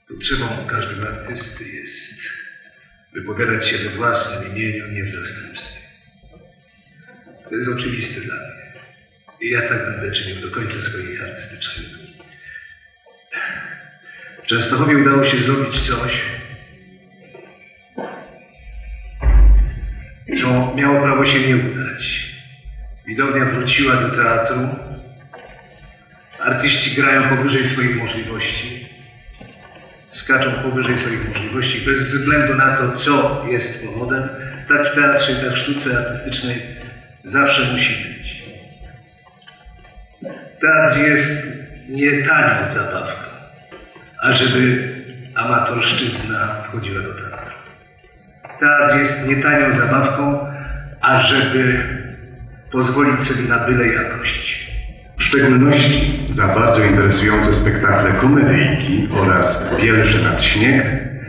Potrzebą każdego artysty jest wypowiadać się we własnym imieniu, nie w zastępstwie. To jest oczywiste dla mnie. I ja tak będę czynił do końca swojej artystycznej drogi. W Częstochowie udało się zrobić coś, co miało prawo się nie udać. Widownia wróciła do teatru. Artyści grają powyżej swoich możliwości. Skaczą powyżej swoich możliwości. Bez względu na to, co jest powodem, tak w teatrze, tak w sztuce artystycznej zawsze musi być. Teatr jest nie tanią zabawką, ażeby amatorszczyzna wchodziła do teatru. Teatr jest nie tanią zabawką, ażeby pozwolić sobie na byle jakość. W szczególności za bardzo interesujące spektakle komedyjki oraz Wiersze nad śnieg.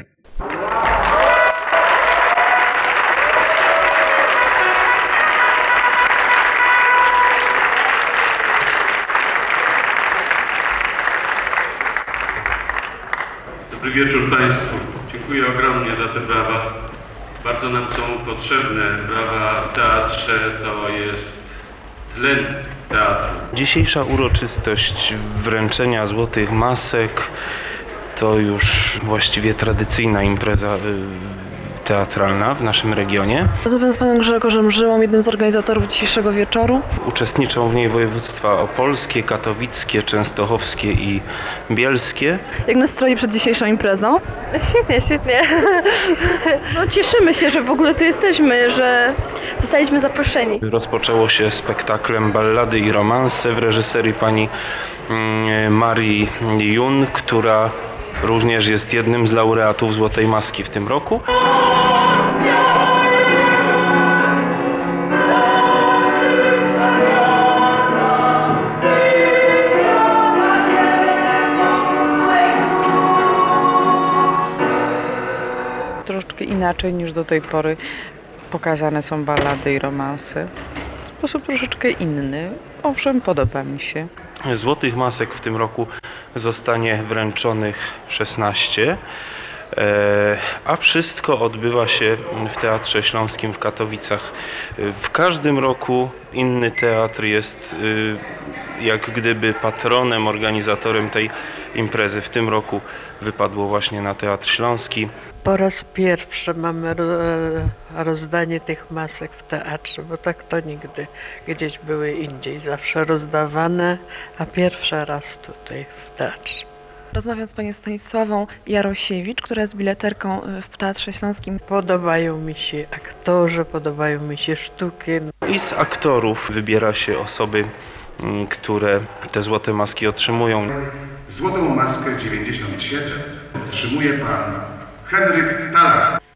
Dobry wieczór Państwu. Dziękuję ogromnie za te brawa. Bardzo nam są potrzebne. Brawa w teatrze to jest tlen teatru. Dzisiejsza uroczystość wręczenia złotych masek to już właściwie tradycyjna impreza teatralna w naszym regionie. Rozmawiam z panem Grzegorzem Żyłą, jednym z organizatorów dzisiejszego wieczoru. Uczestniczą w niej województwa opolskie, katowickie, częstochowskie i bielskie. Jak nastroje przed dzisiejszą imprezą? Świetnie, świetnie. No, cieszymy się, że w ogóle tu jesteśmy, że zostaliśmy zaproszeni. Rozpoczęło się spektaklem Ballady i romanse w reżyserii pani Marii Jun, która również jest jednym z laureatów Złotej Maski w tym roku. Troszeczkę inaczej niż do tej pory pokazane są ballady i romanse. W sposób troszeczkę inny. Owszem, podoba mi się. Złotych masek w tym roku zostanie wręczonych 16, a wszystko odbywa się w Teatrze Śląskim w Katowicach. W każdym roku inny teatr jest jak gdyby patronem, organizatorem tej imprezy. W tym roku wypadło właśnie na Teatr Śląski. Po raz pierwszy mamy rozdanie tych masek w teatrze, bo tak to nigdy gdzieś były indziej, zawsze rozdawane, a pierwszy raz tutaj w teatrze. Rozmawiam z panią Stanisławą Jarosiewicz, która jest bileterką w Teatrze Śląskim. Podobają mi się aktorzy, podobają mi się sztuki. I z aktorów wybiera się osoby, które te złote maski otrzymują. Złotą maskę 97 otrzymuje pan Henryk Talar.